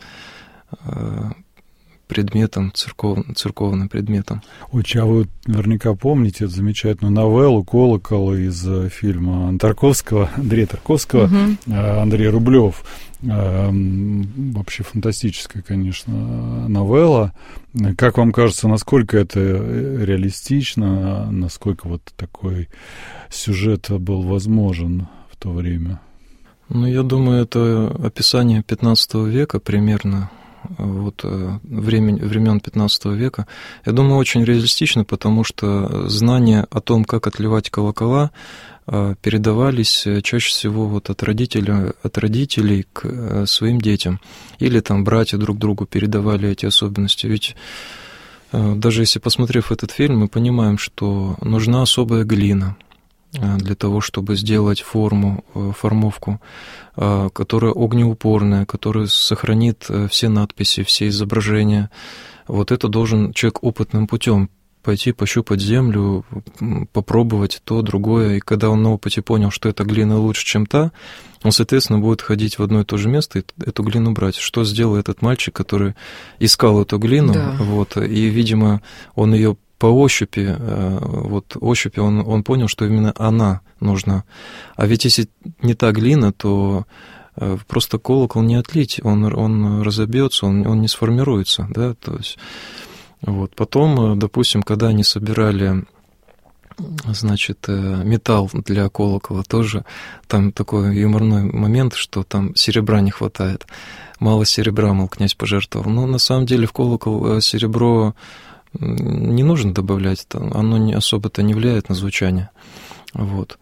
предметом, церковным предметом. А вы наверняка помните эту замечательную новеллу «Колокол» из фильма Андрея Тарковского, Андрей Рублев. Вообще фантастическая, конечно, новелла. Как вам кажется, насколько это реалистично, насколько вот такой сюжет был возможен в то время? Ну, я думаю, это описание 15 века примерно, вот, времен 15 века. Я думаю, очень реалистично, потому что знания о том, как отливать колокола, передавались чаще всего вот от родителей к своим детям. Или там братья друг другу передавали эти особенности. Ведь даже если, посмотрев этот фильм, мы понимаем, что нужна особая глина для того, чтобы сделать формовку, которая огнеупорная, которая сохранит все надписи, все изображения. Вот это должен человек опытным путем пойти пощупать землю, попробовать то, другое. И когда он на опыте понял, что эта глина лучше, чем та, он, соответственно, будет ходить в одно и то же место и эту глину брать. Что сделал этот мальчик, который искал эту глину, да. Вот, и, видимо, он ее по ощупи, вот ощупи он понял, что именно она нужна. А ведь если не та глина, то просто колокол не отлить, он разобьется, он не сформируется, да, то есть вот. Потом, допустим, когда они собирали, значит, металл для колокола, тоже там такой юморной момент, что там серебра не хватает, мало серебра, мол, князь пожертвовал. Но на самом деле в колокол серебро не нужно добавлять, оно особо-то не влияет на звучание. Вот.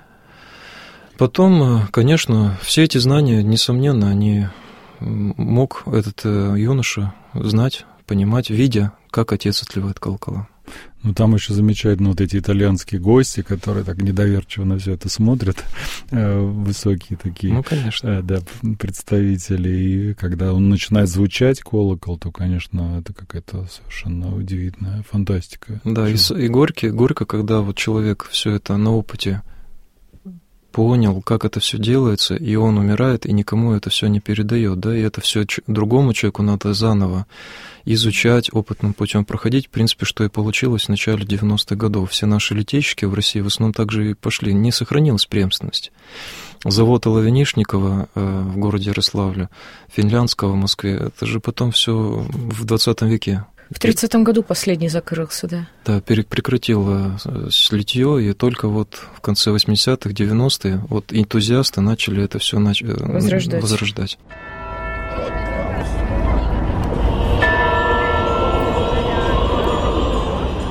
Потом, конечно, все эти знания, несомненно, они мог этот юноша знать, понимать, видя, как отец отливает колокола. Ну, там еще замечательно вот эти итальянские гости, которые так недоверчиво на все это смотрят, высокие такие, ну, конечно. Да, представители. И когда он начинает звучать, колокол, то, конечно, это какая-то совершенно удивительная фантастика. Да, и горько, когда вот человек все это на опыте понял, как это все делается, и он умирает, и никому это все не передает, да, и это все другому человеку надо заново изучать, опытным путем проходить, в принципе, что и получилось в начале 90-х годов. Все наши литейщики в России в основном также и пошли, не сохранилась преемственность. Завод Оловянишникова в городе Ярославле, Финляндского в Москве, это же потом все в 20 веке. В 30-м году последний закрылся, да? Да, прекратил литье, и только вот в конце 80-х, 90-е вот энтузиасты начали это все возрождать.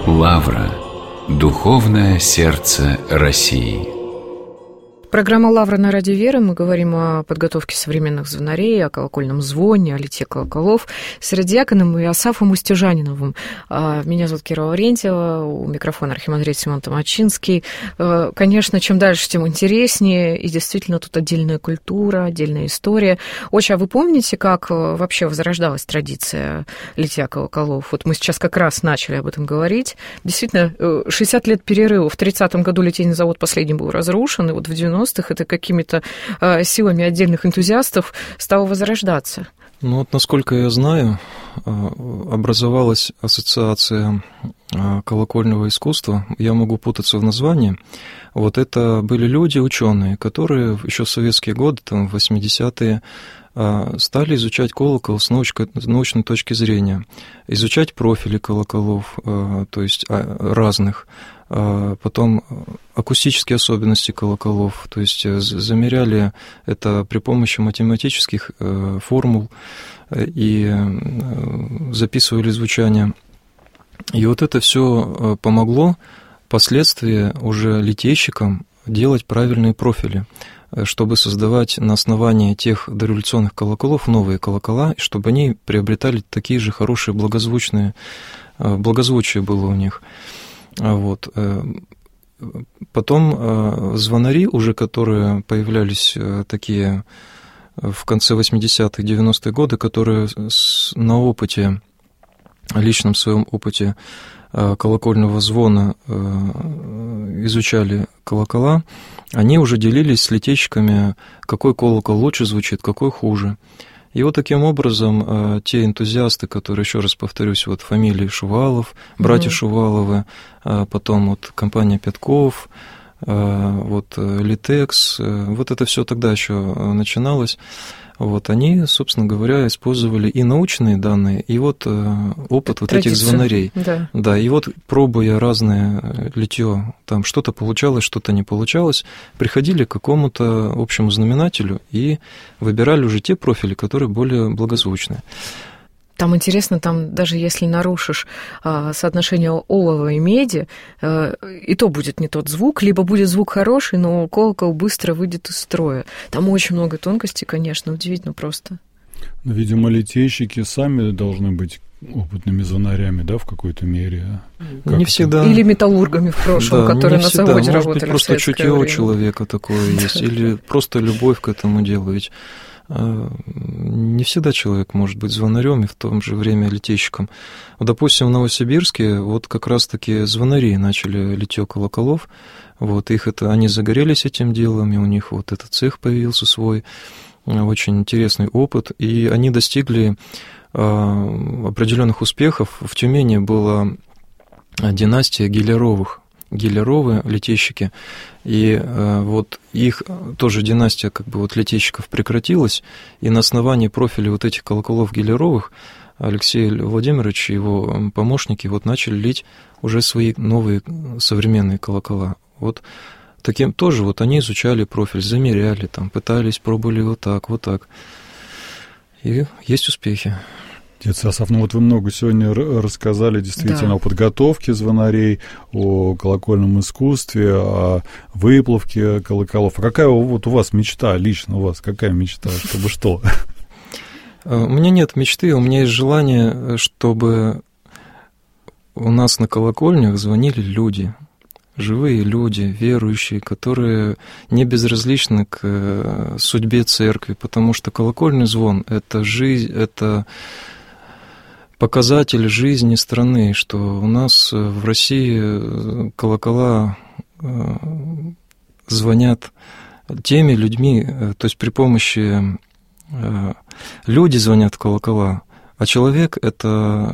Лавра. Духовное сердце России. Программа «Лавра» на Радио Веры. Мы говорим о подготовке современных звонарей, о колокольном звоне, о литье колоколов с радиаконом Иосафом Устюжаниновым. Меня зовут Кира Лаврентьева, у микрофона архимандрей Симон Томачинский. Конечно, чем дальше, тем интереснее, и действительно тут отдельная культура, отдельная история. Отче, а вы помните, как вообще возрождалась традиция литья колоколов? Вот мы сейчас как раз начали об этом говорить. Действительно, 60 лет перерыва. В 30-м году литейный завод последний был разрушен, и вот в 90-х это какими-то силами отдельных энтузиастов стало возрождаться. Ну вот, насколько я знаю, образовалась ассоциация колокольного искусства. Я могу путаться в названии. Вот это были люди, ученые, которые еще в советские годы, там, в 80-е, стали изучать колокол с научной точки зрения, изучать профили колоколов, то есть разных, потом акустические особенности колоколов, то есть замеряли это при помощи математических формул и записывали звучание. И вот это все помогло впоследствии уже литейщикам делать правильные профили, чтобы создавать на основании тех дореволюционных колоколов новые колокола, и чтобы они приобретали такие же хорошие благозвучие было у них. Вот. Потом звонари, уже которые появлялись такие в конце 80-х, 90-е годы, которые на опыте, личном своем опыте колокольного звона изучали колокола, они уже делились с литейщиками, какой колокол лучше звучит, какой хуже. И вот таким образом те энтузиасты, которые, еще раз повторюсь, вот фамилии Шувалов, братья Шуваловы, потом вот компания Пятков, вот Литекс, вот это все тогда еще начиналось. Вот они, собственно говоря, использовали и научные данные, и вот опыт вот этих звонарей. Да. Да, и вот пробуя разное литье, там что-то получалось, что-то не получалось, приходили к какому-то общему знаменателю и выбирали уже те профили, которые более благозвучные. Там интересно, там даже если нарушишь соотношение олова и меди, и то будет не тот звук, либо будет звук хороший, но колокол быстро выйдет из строя. Там очень много тонкостей, конечно, удивительно просто. Но, видимо, литейщики сами должны быть опытными звонарями, да, в какой-то мере? Не всегда. Или металлургами в прошлом, да, которые на заводе работали. Может быть, просто чутье у человека такое есть, или просто любовь к этому делу. Ведь не всегда человек может быть звонарем и в то же время литейщиком. Вот, допустим, в Новосибирске вот как раз-таки звонари начали литье колоколов. Вот, они загорелись этим делом, и у них вот этот цех появился свой, очень интересный опыт, и они достигли определенных успехов. В Тюмени была династия Гиляровых. Гиляровы, литейщики, и вот их тоже династия как бы вот литейщиков прекратилась, и на основании профиля вот этих колоколов Гиляровых Алексей Владимирович и его помощники вот начали лить уже свои новые современные колокола. Вот таким тоже вот они изучали профиль, замеряли, там, пытались, пробовали вот так, и есть успехи. Отец Иосаф, ну вот вы много сегодня рассказали действительно о подготовке звонарей, о колокольном искусстве, о выплавке колоколов. А какая вот у вас мечта, лично у вас, какая мечта, чтобы что? У меня нет мечты, у меня есть желание, чтобы у нас на колокольнях звонили люди, живые люди, верующие, которые не безразличны к судьбе церкви, потому что колокольный звон – это жизнь, это показатель жизни страны, что у нас в России колокола звонят теми людьми, то есть при помощи люди звонят в колокола, а человек – это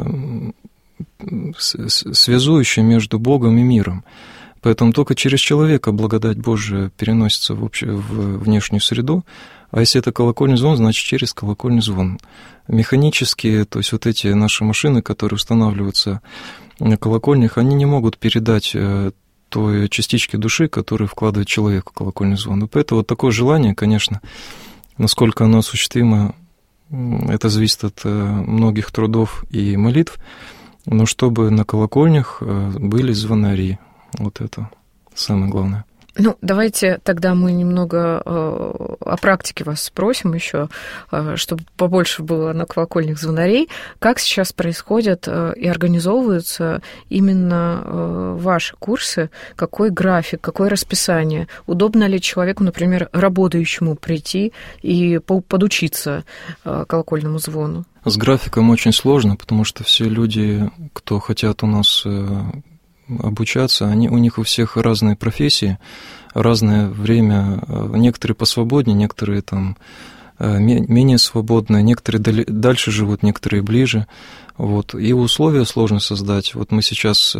связующий между Богом и миром. Поэтому только через человека благодать Божия переносится в внешнюю среду, а если это колокольный звон, значит через колокольный звон. Механические, то есть вот эти наши машины, которые устанавливаются на колокольнях, они не могут передать той частички души, которую вкладывает человек в колокольный звон. И поэтому вот такое желание, конечно, насколько оно осуществимо, это зависит от многих трудов и молитв. но чтобы на колокольнях были звонари. Вот это самое главное. Ну, давайте тогда мы немного о практике вас спросим еще, чтобы побольше было на колокольных звонарей. Как сейчас происходят и организовываются именно ваши курсы? Какой график, какое расписание? Удобно ли человеку, например, работающему прийти и подучиться колокольному звону? С графиком очень сложно, потому что все люди, кто хотят у нас обучаться, у них у всех разные профессии, разное время, некоторые посвободнее, некоторые там менее свободные, некоторые дальше живут, некоторые ближе. Вот. И условия сложно создать. Вот мы сейчас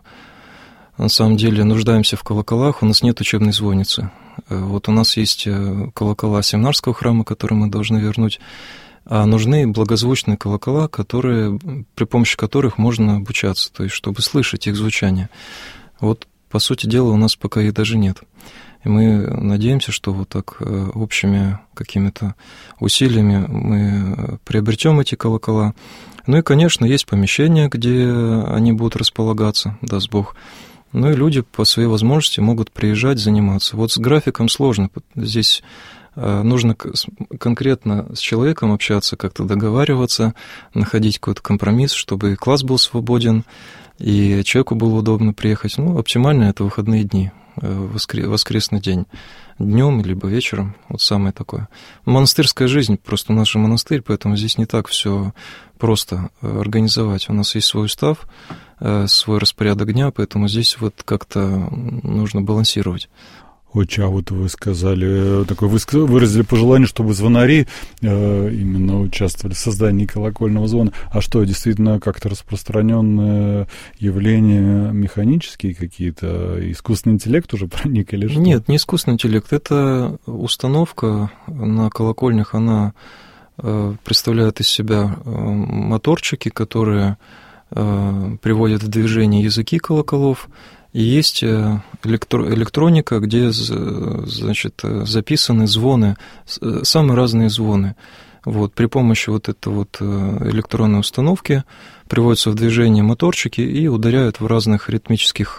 на самом деле нуждаемся в колоколах, у нас нет учебной звонницы. Вот у нас есть колокола Семнарского храма, которые мы должны вернуть, а нужны благозвучные колокола, при помощи которых можно обучаться, то есть чтобы слышать их звучание. Вот, по сути дела, у нас пока их даже нет. И мы надеемся, что вот так общими какими-то усилиями мы приобретем эти колокола. Ну и, конечно, есть помещения, где они будут располагаться, даст Бог. Ну и люди по своей возможности могут приезжать, заниматься. Вот с графиком сложно. Здесь нужно конкретно с человеком общаться, как-то договариваться, находить какой-то компромисс, чтобы и класс был свободен, и человеку было удобно приехать. Ну, оптимально это выходные дни, воскресный день, днем либо вечером, вот самое такое. Монастырская жизнь, просто наш монастырь, поэтому здесь не так все просто организовать. У нас есть свой устав, свой распорядок дня, поэтому здесь вот как-то нужно балансировать. Отче, а вот вы сказали, выразили пожелание, чтобы звонари именно участвовали в создании колокольного звона. А что, действительно как-то распространенное явление механические какие-то? Искусственный интеллект уже проник или что? Нет, не искусственный интеллект. Это установка на колокольнях, она представляет из себя моторчики, которые приводят в движение языки колоколов. И есть электроника, где, значит, записаны звоны, самые разные звоны. Вот, при помощи вот этой вот электронной установки приводятся в движение моторчики и ударяют в разных ритмических,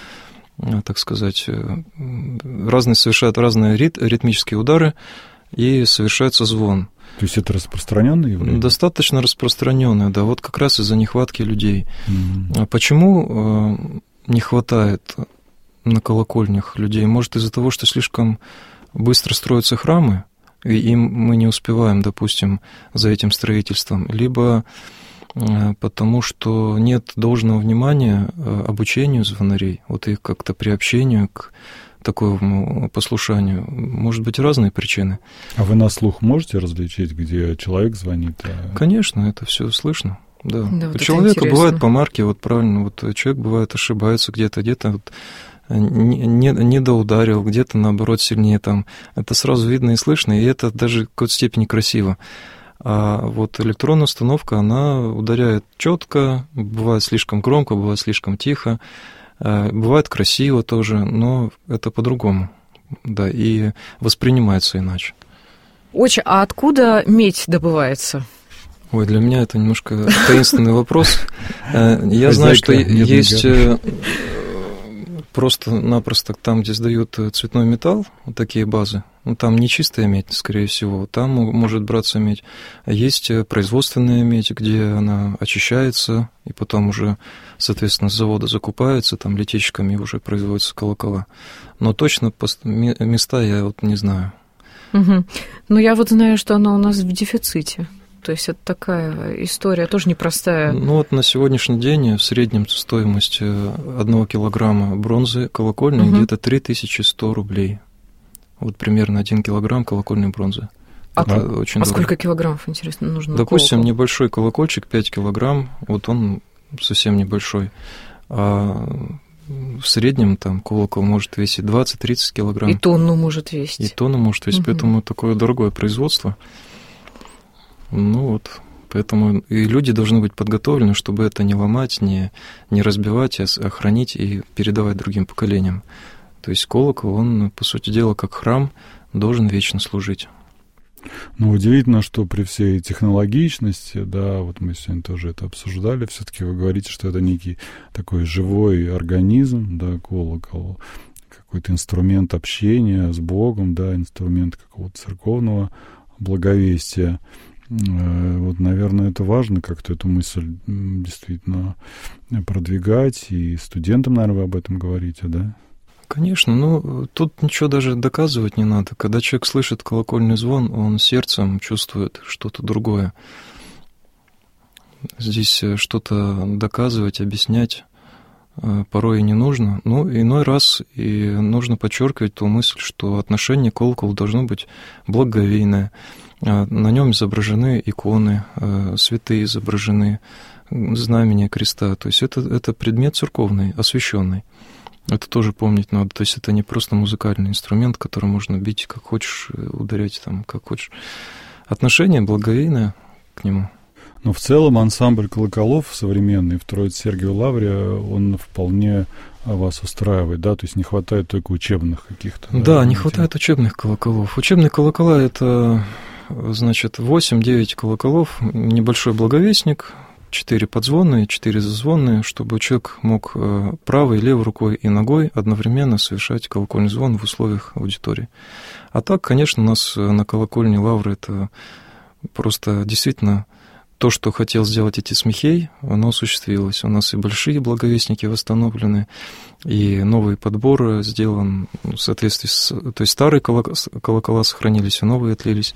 так сказать, совершают разные ритмические удары, и совершается звон. То есть это распространенное явление? Достаточно распространенное, да, вот как раз из-за нехватки людей. А почему не хватает на колокольнях людей? Может, из-за того, что слишком быстро строятся храмы, и мы не успеваем, допустим, за этим строительством, либо потому что нет должного внимания обучению звонарей, вот их как-то приобщению к такому послушанию. Может быть, разные причины. А вы на слух можете различить, где человек звонит? Конечно, это все слышно. Да. Да, вот у человека бывает по марке, вот правильно, вот человек бывает ошибается где-то вот не доударил, где-то наоборот сильнее там. Это сразу видно и слышно, и это даже в какой-то степени красиво. А вот электронная установка, она ударяет четко, бывает слишком громко, бывает слишком тихо, бывает красиво тоже, но это по-другому, да, и воспринимается иначе. Отче, а откуда медь добывается? Ой, для меня это немножко таинственный вопрос. Я знаю, что есть просто-напросто там, где сдают цветной металл, вот такие базы, ну, там не чистая медь, скорее всего, там может браться медь. А есть производственная медь, где она очищается, и потом уже, соответственно, с завода закупается, там литейщиками уже производятся колокола. Но точно места я вот не знаю. Угу. Ну, я вот знаю, что она у нас в дефиците. То есть это такая история тоже непростая. Ну вот на сегодняшний день в среднем стоимость 1 килограмма бронзы колокольной где-то 3100 рублей. Вот примерно 1 килограмм колокольной бронзы. Очень дорого. Сколько килограммов, интересно, нужно? Допустим, небольшой колокольчик 5 килограмм, вот он совсем небольшой. А в среднем там колокол может весить 20-30 килограмм. И тонну может весить. И тонну может весить, поэтому такое дорогое производство. Ну вот, поэтому и люди должны быть подготовлены, чтобы это не ломать, не разбивать, а хранить и передавать другим поколениям. То есть колокол, он, по сути дела, как храм, должен вечно служить. Но удивительно, что при всей технологичности, да, вот мы сегодня тоже это обсуждали, все-таки вы говорите, что это некий такой живой организм, да, колокол, какой-то инструмент общения с Богом, да, инструмент какого-то церковного благовестия. Вот, наверное, это важно как-то эту мысль действительно продвигать, и студентам, наверное, вы об этом говорите, да? Конечно, ну, тут ничего даже доказывать не надо. Когда человек слышит колокольный звон, он сердцем чувствует что-то другое. Здесь что-то доказывать, объяснять порой и не нужно. Ну, иной раз и нужно подчеркивать ту мысль, что отношение к колоколу должно быть благоговейное. На нем изображены иконы, святые изображены, знамения креста. То есть это предмет церковный, освященный. Это тоже помнить надо. То есть это не просто музыкальный инструмент, которым можно бить как хочешь, ударять там как хочешь. Отношение благоговейное к нему. Но в целом ансамбль колоколов современный в Троице-Сергиевой Лавре, он вполне вас устраивает, да? То есть не хватает только учебных каких-то. Да, не хватает учебных колоколов. Учебные колокола — это, значит, 8-9 колоколов, небольшой благовестник, 4 подзвонные, 4 зазвонные, чтобы человек мог правой, левой рукой и ногой одновременно совершать колокольный звон в условиях аудитории. А так, конечно, у нас на колокольне Лавры это просто действительно то, что хотел сделать Отец Михей, оно осуществилось. У нас и большие благовестники восстановлены, и новый подбор сделан в соответствии с... То есть старые колокола сохранились, а новые отлились.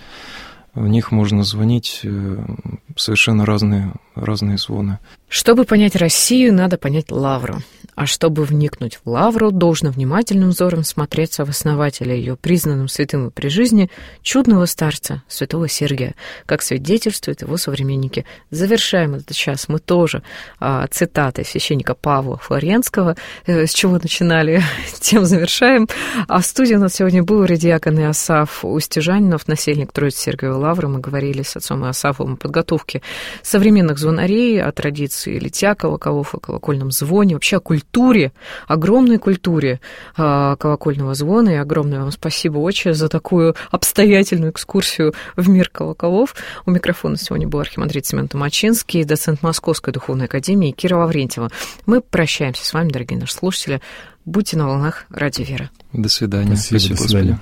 В них можно звонить совершенно разные звоны. Чтобы понять Россию, надо понять Лавру. А чтобы вникнуть в Лавру, должно внимательным взором смотреться в основателя ее, признанным святым и при жизни, чудного старца, святого Сергия, как свидетельствуют его современники. Завершаем этот час мы тоже цитатой священника Павла Флоренского. С чего начинали, тем завершаем. А в студии у нас сегодня был архидиакон Иосаф Устюжанинов, насельник Троице-Сергиевой Лавры. Мы говорили с отцом Иосафом о подготовке современных звонарей, о традиции литья колоколов, о колокольном звоне, вообще о культуре, огромной культуре колокольного звона. И огромное вам спасибо, отче, за такую обстоятельную экскурсию в мир колоколов. У микрофона сегодня был архимандрит Семен Томачинский, доцент Московской духовной академии Кира Лаврентьева. Мы прощаемся с вами, дорогие наши слушатели. Будьте на волнах Радио Вера. До свидания. Спасибо, до свидания.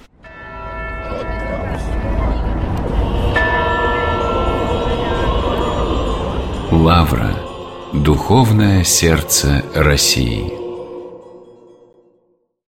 Лавра. Духовное сердце России.